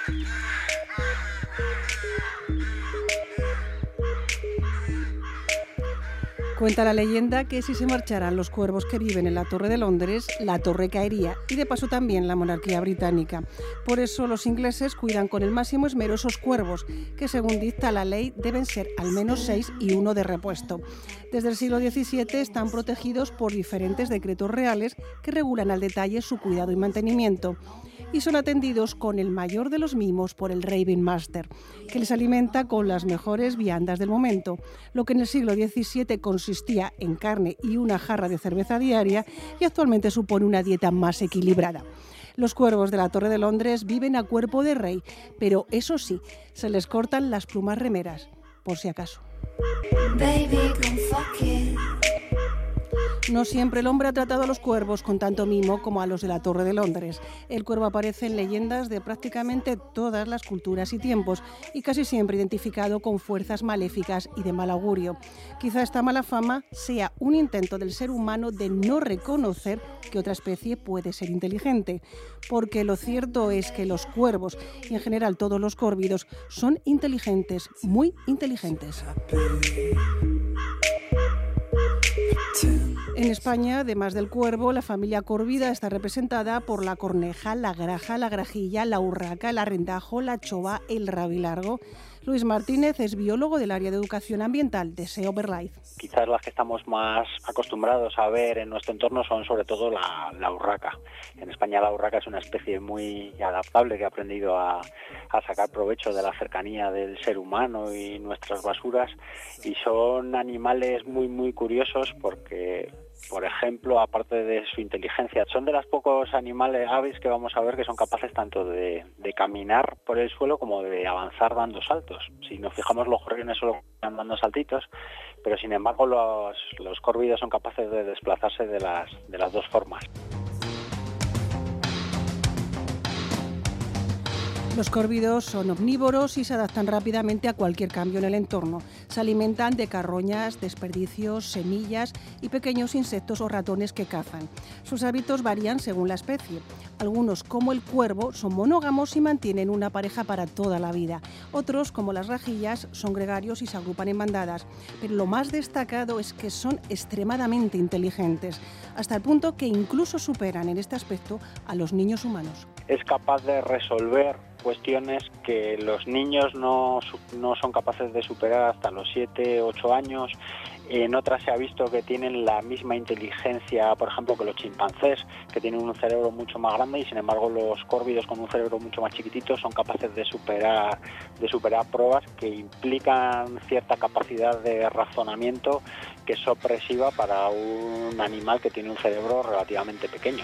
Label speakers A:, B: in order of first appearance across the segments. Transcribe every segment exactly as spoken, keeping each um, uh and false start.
A: Cuenta la leyenda que si se marcharan los cuervos que viven en la Torre de Londres, la torre caería y de paso también la monarquía británica. Por eso los ingleses cuidan con el máximo esmero esos cuervos, que según dicta la ley deben ser al menos seis y uno de repuesto. Desde el siglo diecisiete están protegidos por diferentes decretos reales que regulan al detalle su cuidado y mantenimiento. Y son atendidos con el mayor de los mimos por el Raven Master, que les alimenta con las mejores viandas del momento, lo que en el siglo diecisiete consistía en carne y una jarra de cerveza diaria y actualmente supone una dieta más equilibrada. Los cuervos de la Torre de Londres viven a cuerpo de rey, pero eso sí, se les cortan las plumas remeras, por si acaso. Baby, come fuck it. No siempre el hombre ha tratado a los cuervos con tanto mimo como a los de la Torre de Londres. El cuervo aparece en leyendas de prácticamente todas las culturas y tiempos y casi siempre identificado con fuerzas maléficas y de mal augurio. Quizá esta mala fama sea un intento del ser humano de no reconocer que otra especie puede ser inteligente, porque lo cierto es que los cuervos y en general todos los córvidos son inteligentes, muy inteligentes. En España, además del cuervo, la familia corvida está representada por la corneja, la graja, la grajilla, la urraca, el arrendajo, la chova, el rabilargo. Luis Martínez es biólogo del área de educación ambiental de SEO BirdLife.
B: Quizás las que estamos más acostumbrados a ver en nuestro entorno son sobre todo la, la urraca. En España la urraca es una especie muy adaptable que ha aprendido a, a sacar provecho de la cercanía del ser humano y nuestras basuras, y son animales muy muy curiosos porque, por ejemplo, aparte de su inteligencia, son de los pocos animales, aves, que vamos a ver que son capaces tanto de, de caminar por el suelo como de avanzar dando saltos. Si nos fijamos, los gorriones solo están dando saltitos, pero sin embargo los, los córvidos son capaces de desplazarse de las, de las dos formas.
A: Los córvidos son omnívoros y se adaptan rápidamente a cualquier cambio en el entorno. Se alimentan de carroñas, desperdicios, semillas y pequeños insectos o ratones que cazan. Sus hábitos varían según la especie. Algunos, como el cuervo, son monógamos y mantienen una pareja para toda la vida. Otros, como las rajillas, son gregarios y se agrupan en bandadas. Pero lo más destacado es que son extremadamente inteligentes, hasta el punto que incluso superan en este aspecto a los niños humanos.
B: Es capaz de resolver cuestiones que los niños no, no son capaces de superar hasta los siete, ocho años. En otras se ha visto que tienen la misma inteligencia, por ejemplo, que los chimpancés, que tienen un cerebro mucho más grande, y sin embargo los córvidos con un cerebro mucho más chiquitito son capaces de superar, de superar pruebas que implican cierta capacidad de razonamiento que es sorpresiva para un animal que tiene un cerebro relativamente pequeño.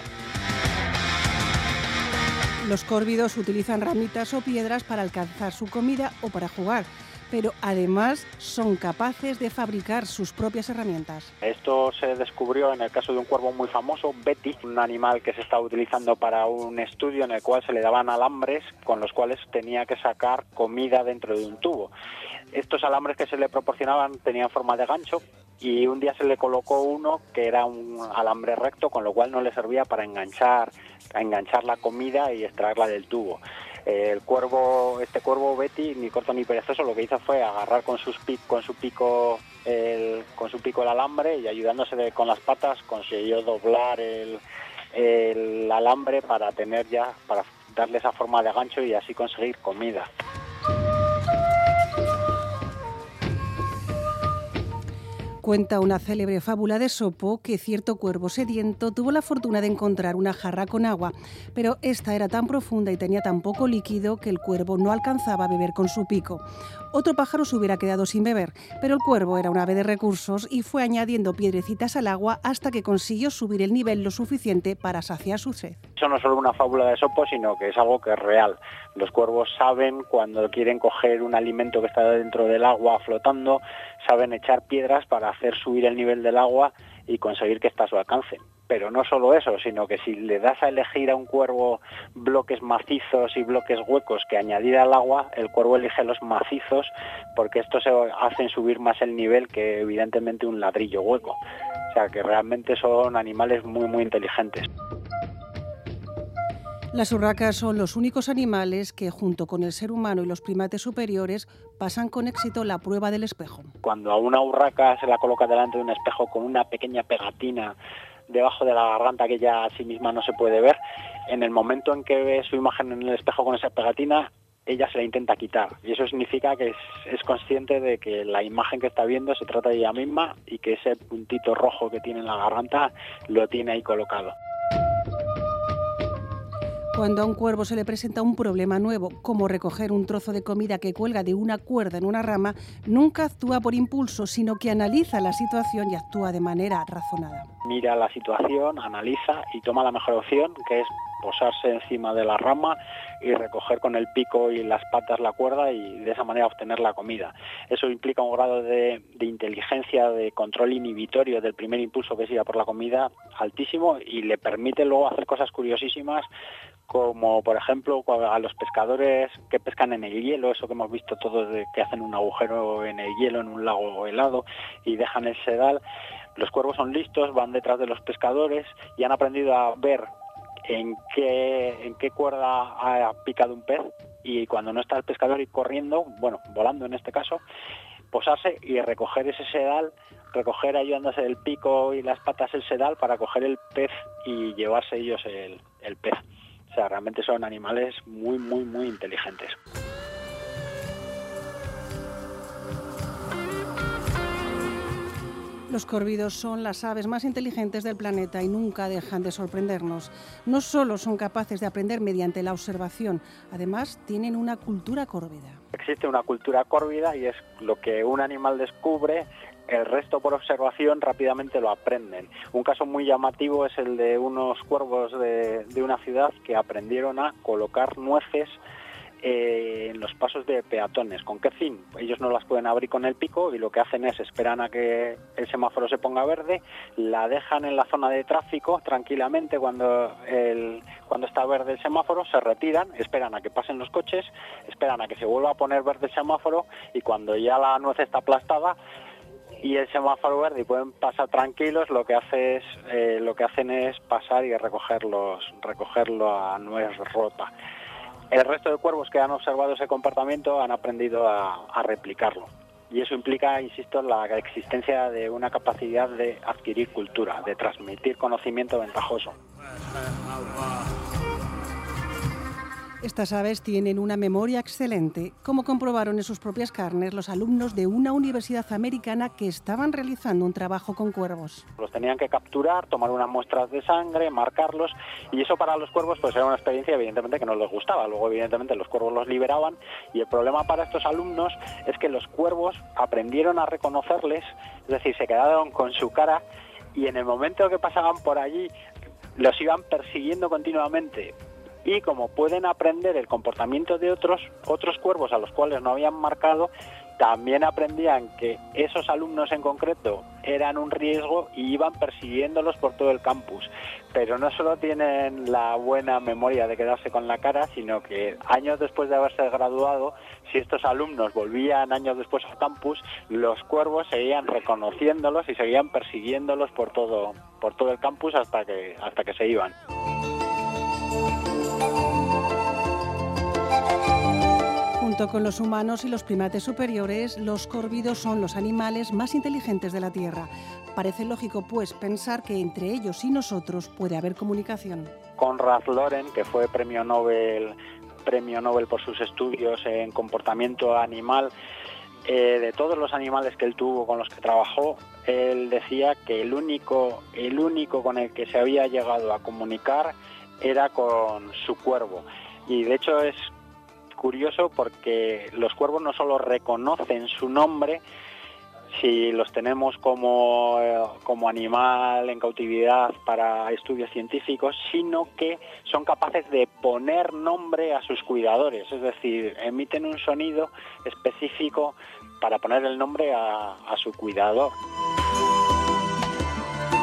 A: Los córvidos utilizan ramitas o piedras para alcanzar su comida o para jugar, pero además son capaces de fabricar sus propias herramientas.
B: Esto se descubrió en el caso de un cuervo muy famoso, Betty, un animal que se estaba utilizando para un estudio en el cual se le daban alambres con los cuales tenía que sacar comida dentro de un tubo. Estos alambres que se le proporcionaban tenían forma de gancho, y un día se le colocó uno que era un alambre recto, con lo cual no le servía para enganchar, a enganchar la comida y extraerla del tubo. El cuervo, este cuervo Betty, ni corto ni perezoso, lo que hizo fue agarrar con sus pic, con su pico el, con su pico el alambre, y ayudándose de, con las patas consiguió doblar el, el alambre para tener ya, para darle esa forma de gancho y así conseguir comida.
A: Cuenta una célebre fábula de Esopo que cierto cuervo sediento tuvo la fortuna de encontrar una jarra con agua, pero esta era tan profunda y tenía tan poco líquido que el cuervo no alcanzaba a beber con su pico. Otro pájaro se hubiera quedado sin beber, pero el cuervo era un ave de recursos y fue añadiendo piedrecitas al agua hasta que consiguió subir el nivel lo suficiente para saciar su sed.
B: Eso no es solo una fábula de Esopo, sino que es algo que es real. Los cuervos saben, cuando quieren coger un alimento que está dentro del agua flotando, saben echar piedras para hacer subir el nivel del agua y conseguir que ésta a su alcance. Pero no solo eso, sino que si le das a elegir a un cuervo bloques macizos y bloques huecos que añadir al agua, el cuervo elige los macizos porque estos se hacen subir más el nivel que evidentemente un ladrillo hueco. O sea que realmente son animales muy muy inteligentes.
A: Las urracas son los únicos animales que, junto con el ser humano y los primates superiores, pasan con éxito la prueba del espejo.
B: Cuando a una urraca se la coloca delante de un espejo con una pequeña pegatina debajo de la garganta que ya a sí misma no se puede ver, en el momento en que ve su imagen en el espejo con esa pegatina, ella se la intenta quitar. Y eso significa que es, es consciente de que la imagen que está viendo se trata de ella misma y que ese puntito rojo que tiene en la garganta lo tiene ahí colocado.
A: Cuando a un cuervo se le presenta un problema nuevo, como recoger un trozo de comida que cuelga de una cuerda en una rama, nunca actúa por impulso, sino que analiza la situación y actúa de manera razonada.
B: Mira la situación, analiza y toma la mejor opción, que es posarse encima de la rama y recoger con el pico y las patas la cuerda y de esa manera obtener la comida. Eso implica un grado de, de inteligencia, de control inhibitorio del primer impulso que es ir a por la comida altísimo y le permite luego hacer cosas curiosísimas, como por ejemplo a los pescadores que pescan en el hielo, eso que hemos visto todos de que hacen un agujero en el hielo en un lago helado y dejan el sedal. Los cuervos son listos, van detrás de los pescadores y han aprendido a ver en qué, en qué cuerda ha picado un pez y cuando no está el pescador ir corriendo, bueno, volando en este caso, posarse y recoger ese sedal, recoger ayudándose del pico y las patas el sedal para coger el pez y llevarse ellos el, el pez. O sea, realmente son animales muy, muy, muy inteligentes.
A: Los córvidos son las aves más inteligentes del planeta y nunca dejan de sorprendernos. No solo son capaces de aprender mediante la observación, además tienen una cultura córvida.
B: Existe una cultura córvida y es lo que un animal descubre, el resto por observación rápidamente lo aprenden. Un caso muy llamativo es el de unos cuervos de, de una ciudad que aprendieron a colocar nueces Eh, en los pasos de peatones. ¿Con qué fin? Ellos no las pueden abrir con el pico y lo que hacen es esperan a que el semáforo se ponga verde, la dejan en la zona de tráfico tranquilamente cuando, el, cuando está verde el semáforo, se retiran, esperan a que pasen los coches, esperan a que se vuelva a poner verde el semáforo y cuando ya la nuez está aplastada y el semáforo verde y pueden pasar tranquilos, lo que hace es eh, lo que hacen es pasar y recogerlos, recogerlo a nuez rota. El resto de cuervos que han observado ese comportamiento han aprendido a, a replicarlo. Y eso implica, insisto, la existencia de una capacidad de adquirir cultura, de transmitir conocimiento ventajoso.
A: Estas aves tienen una memoria excelente, como comprobaron en sus propias carnes los alumnos de una universidad americana que estaban realizando un trabajo con cuervos.
B: Los tenían que capturar, tomar unas muestras de sangre, marcarlos, y eso para los cuervos pues era una experiencia evidentemente que no les gustaba. Luego evidentemente los cuervos los liberaban y el problema para estos alumnos es que los cuervos aprendieron a reconocerles, es decir, se quedaron con su cara y en el momento que pasaban por allí los iban persiguiendo continuamente. Y como pueden aprender el comportamiento de otros, otros cuervos a los cuales no habían marcado, también aprendían que esos alumnos en concreto eran un riesgo y iban persiguiéndolos por todo el campus. Pero no solo tienen la buena memoria de quedarse con la cara, sino que años después de haberse graduado, si estos alumnos volvían años después al campus, los cuervos seguían reconociéndolos y seguían persiguiéndolos por todo, por todo el campus hasta que, hasta que se iban.
A: Junto con los humanos y los primates superiores, los córvidos son los animales más inteligentes de la Tierra. Parece lógico, pues, pensar que entre ellos y nosotros puede haber comunicación.
B: Konrad Lorenz, que fue premio Nobel, premio Nobel por sus estudios en comportamiento animal, eh, de todos los animales que él tuvo, con los que trabajó, él decía que el único, el único con el que se había llegado a comunicar era con su cuervo. Y de hecho es curioso porque los cuervos no solo reconocen su nombre si los tenemos como, como animal en cautividad para estudios científicos, sino que son capaces de poner nombre a sus cuidadores, es decir, emiten un sonido específico para poner el nombre a, a su cuidador.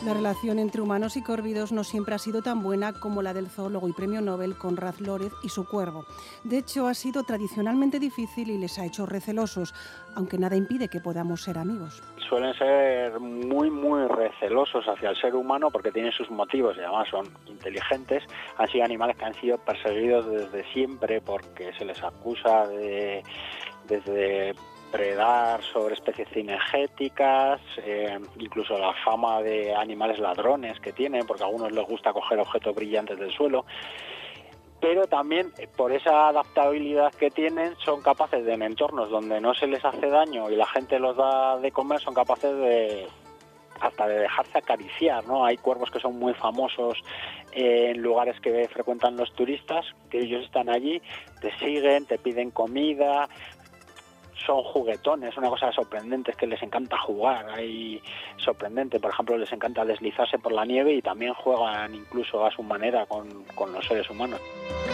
A: La relación entre humanos y córvidos no siempre ha sido tan buena como la del zoólogo y premio Nobel Konrad Lorenz y su cuervo. De hecho, ha sido tradicionalmente difícil y les ha hecho recelosos, aunque nada impide que podamos ser amigos.
B: Suelen ser muy, muy recelosos hacia el ser humano porque tienen sus motivos y además son inteligentes. Han sido animales que han sido perseguidos desde siempre porque se les acusa de desde predar sobre especies cinegéticas, eh, incluso la fama de animales ladrones que tienen, porque a algunos les gusta coger objetos brillantes del suelo, pero también por esa adaptabilidad que tienen son capaces de, en entornos donde no se les hace daño y la gente los da de comer, son capaces de hasta de dejarse acariciar, ¿no? Hay cuervos que son muy famosos en lugares que frecuentan los turistas, que ellos están allí, te siguen, te piden comida, son juguetones, una cosa sorprendente es que les encanta jugar, hay sorprendente, por ejemplo, les encanta deslizarse por la nieve y también juegan incluso a su manera con, con los seres humanos.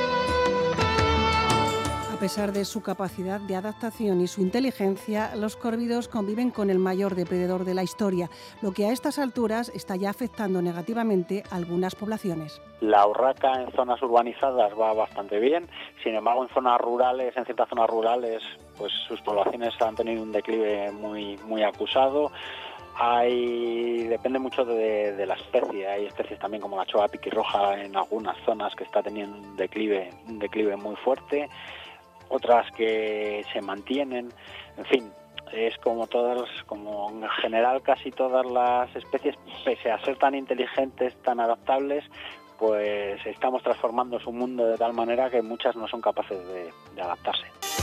A: A pesar de su capacidad de adaptación y su inteligencia, los córvidos conviven con el mayor depredador de la historia, lo que a estas alturas está ya afectando negativamente a algunas poblaciones.
B: La urraca en zonas urbanizadas va bastante bien, sin embargo en zonas rurales, en ciertas zonas rurales, pues sus poblaciones han tenido un declive muy, muy acusado. Hay, depende mucho de, de la especie, hay especies también como la choa piquirroja en algunas zonas que está teniendo un declive, un declive muy fuerte, otras que se mantienen, en fin, es como todas, como en general casi todas las especies, pese a ser tan inteligentes, tan adaptables, pues estamos transformando su mundo de tal manera que muchas no son capaces de, de adaptarse.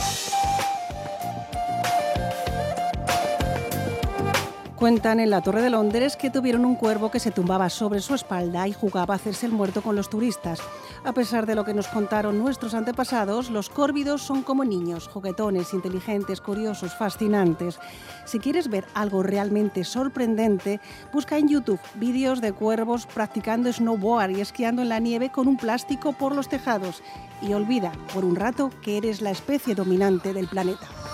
A: Cuentan en la Torre de Londres que tuvieron un cuervo que se tumbaba sobre su espalda y jugaba a hacerse el muerto con los turistas. A pesar de lo que nos contaron nuestros antepasados, los córvidos son como niños, juguetones, inteligentes, curiosos, fascinantes. Si quieres ver algo realmente sorprendente, busca en YouTube vídeos de cuervos practicando snowboard y esquiando en la nieve con un plástico por los tejados. Y olvida por un rato que eres la especie dominante del planeta.